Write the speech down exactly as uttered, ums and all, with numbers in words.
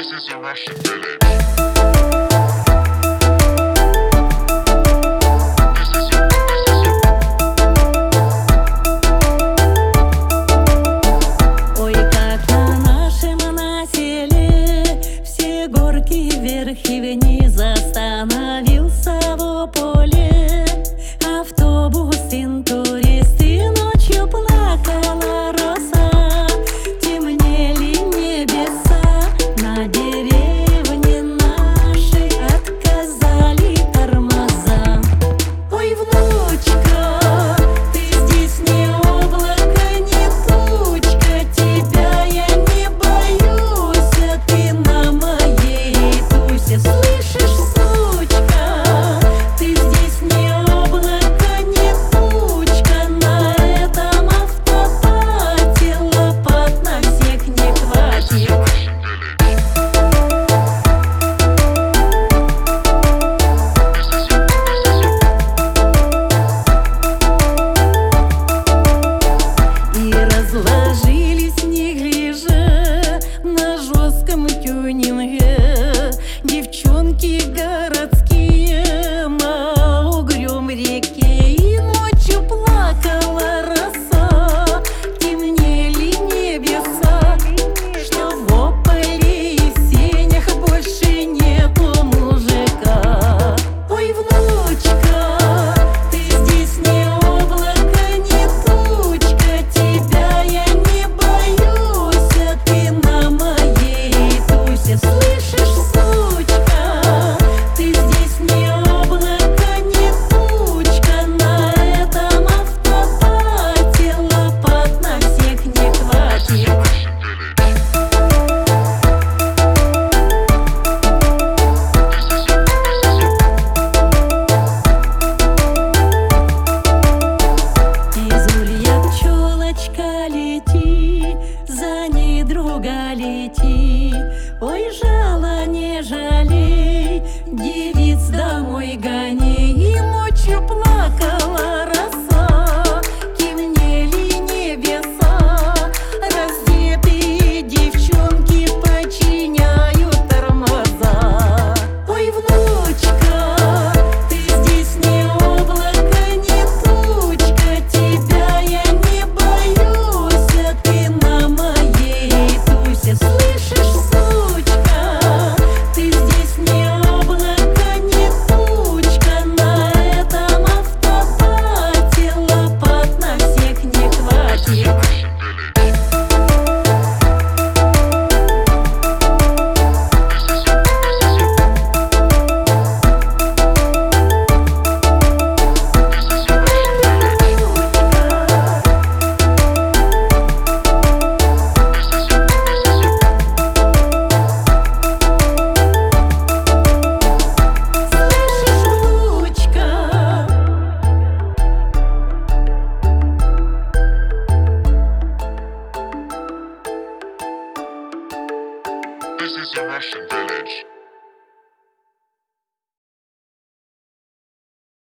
This is a Russian village. Вверх и вниз остановился в поле автобус интурист, и ночью плакала роса, темнели небеса, на деревне нашей отказали тормоза. Ой, внучка, ты здесь не облако, не тучка, тебя я не боюсь, а ты на моей. Слышишь, сучка, ты здесь не облако, не тучка, на этом автопате лопат на всех не хватит. И разложились неглиже на жестком тюнинге девчонки городские на угрюм реке, и ночью плакала роса, темнели небеса, что в ополе и сенях больше нету мужика. Ой, внучка, ты здесь не облако, не тучка, тебя я не боюсь, а ты на моей тусе. Слышишь, лети, за ней друга лети, ой, жало не жалей, девиц домой гони. И ночью плакала роса, темнели небеса, раздетые девчонки подчиняют тормоза. Ой, внучка, ты здесь не облако, не тучка, тебя я не боюсь, а ты на моей тусе. Слышишь, сучка, ты здесь не облако, не тучка, на этом автопате лопат на всех не хватит. This is a Russian village.